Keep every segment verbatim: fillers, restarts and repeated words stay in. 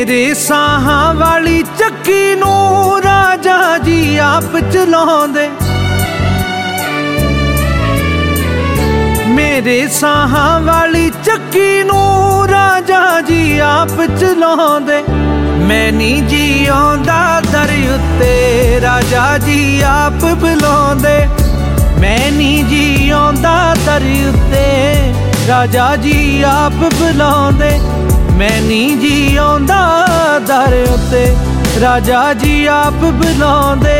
मेरे साहां वाली चक्की नूं राजा जी आप चलाउंदे, मेरे साहां वाली चक्की नूं राजा जी आप चलाउंदे। मैं नी जी आउंदा दर उत्ते राजा जी आप बुलाउंदे, मैं नी जी आउंदा दर उत्ते राजा जी आप बुलाउंदे, मैं नी जी आउंदा दर उत्ते राजा जी आप बुलाउंदे।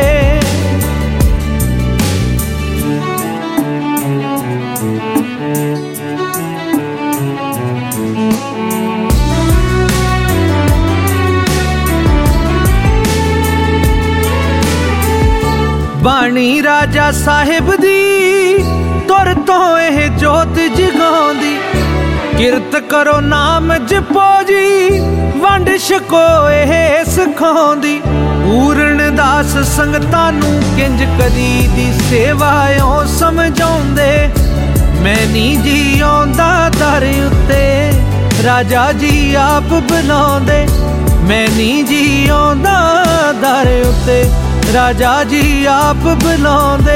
बाणी राजा साहिब दी तुर तो यह जोत जगाउंदी, किरत करो नाम जपो जी वंड छको यह सिखाउंदी। पूर्ण दास संगतां नूं किंज करी दी सेवाओं समझाउंदे, मैं नी जी आउंदा दर उत्ते राजा जी आप बुलाउंदे, मैं नी जी आउंदा दर उत्ते राजा जी आप बुलाउंदे।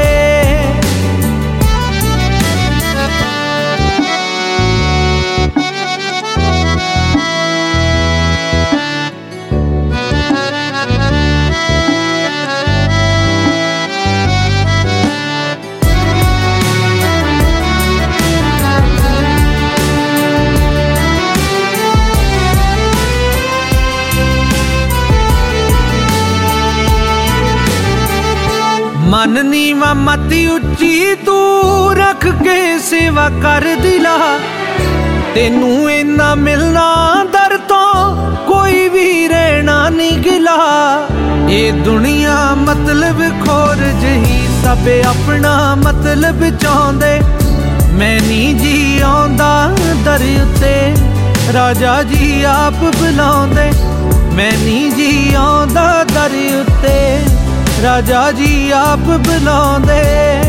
मन नीवा मती उच्ची तू रख के सेवा कर दिला, तेनू इन्ना मिलना दर तो कोई भी रहना नहीं गिला। ये दुनिया मतलब खोर जही सब अपना मतलब चाहुंदे, मैं नी जी आउंदा दर उत्ते राजा जी आप बुलाउंदे, मैं नी जी आउंदा दर उत्ते राजा जी आप बुलाउंदे।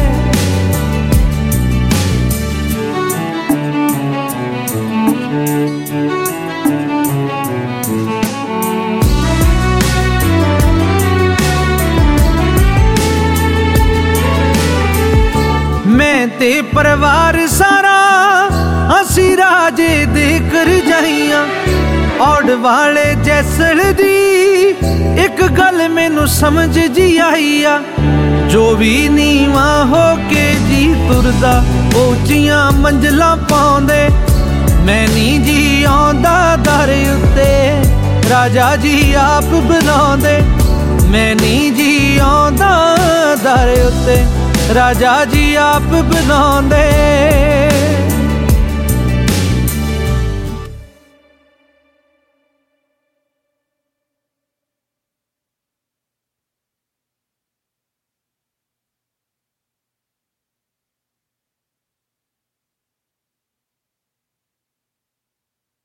मैं ते परिवार सारा असी राजे दे कर जाइया, औड़ वाले जैसल दी एक गल मैनू समझ जी आई आ, जो भी नीवा हो के जी तुरदा ऊंचियां मंजिलां पाउंदे, मैं नी जी आउंदा दर उत्ते राजा जी आप बुलाउंदे, मैं नी जी आउंदा दर उत्ते राजा जी आप बुलाउंदे।